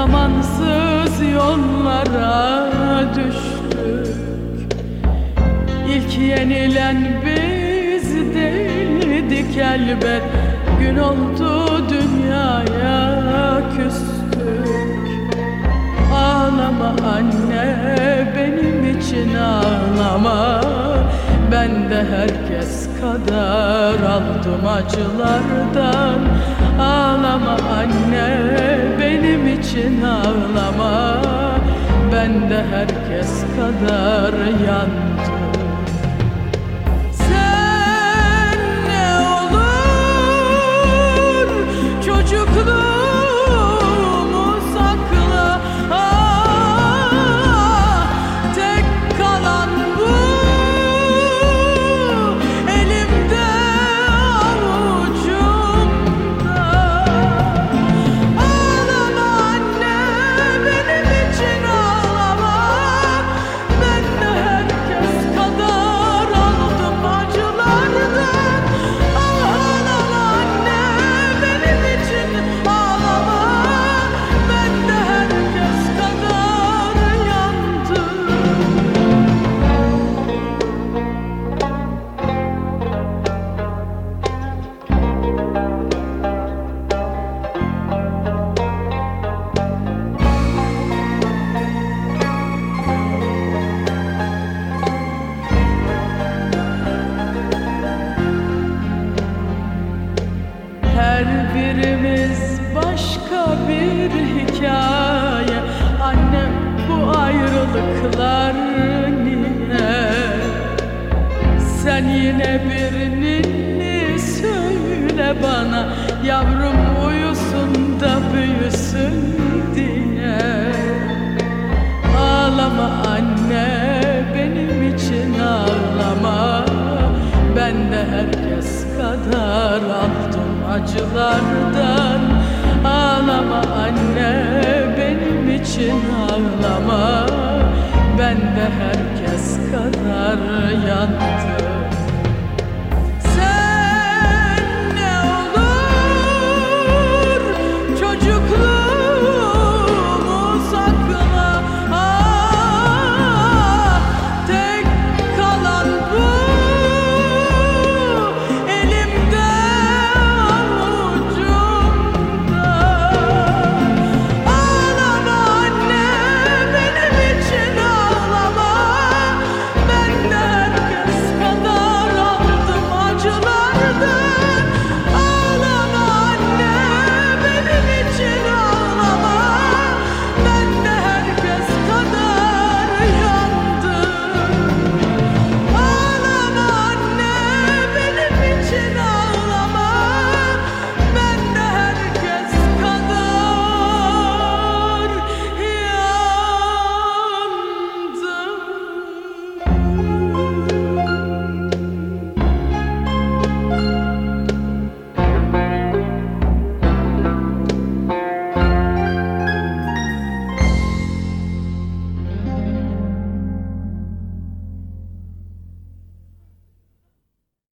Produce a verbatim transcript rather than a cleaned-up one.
zamansız yollara düştük. İlk yenilen biz değildik elbet. Gün oldu dünyaya küstük. Ağlama anne, benim için ağlama. Ben de herkes kadar aldım acılardan. Ağlama anne, benim için ağlama. Ben de herkes kadar yandım. Sen ne olur çocukluğumu sakla. Ah, tek kalan bu elimde avucumda. Ağlama anne, benim için ağlama. Ben de herkes kadar aldım acılardan. Ağlama anne, benim için ağlama. Ben de herkes kadar yandım. Her birimiz başka bir hikaye. Annem, bu ayrılıklar niye? Sen yine bir ninni söyle bana, yavrum uyusun da büyüsün diye. Ağlama anne, benim için ağlama. Ben de herkes kadar aldım acılardan. Ağlama anne, benim için ağlama.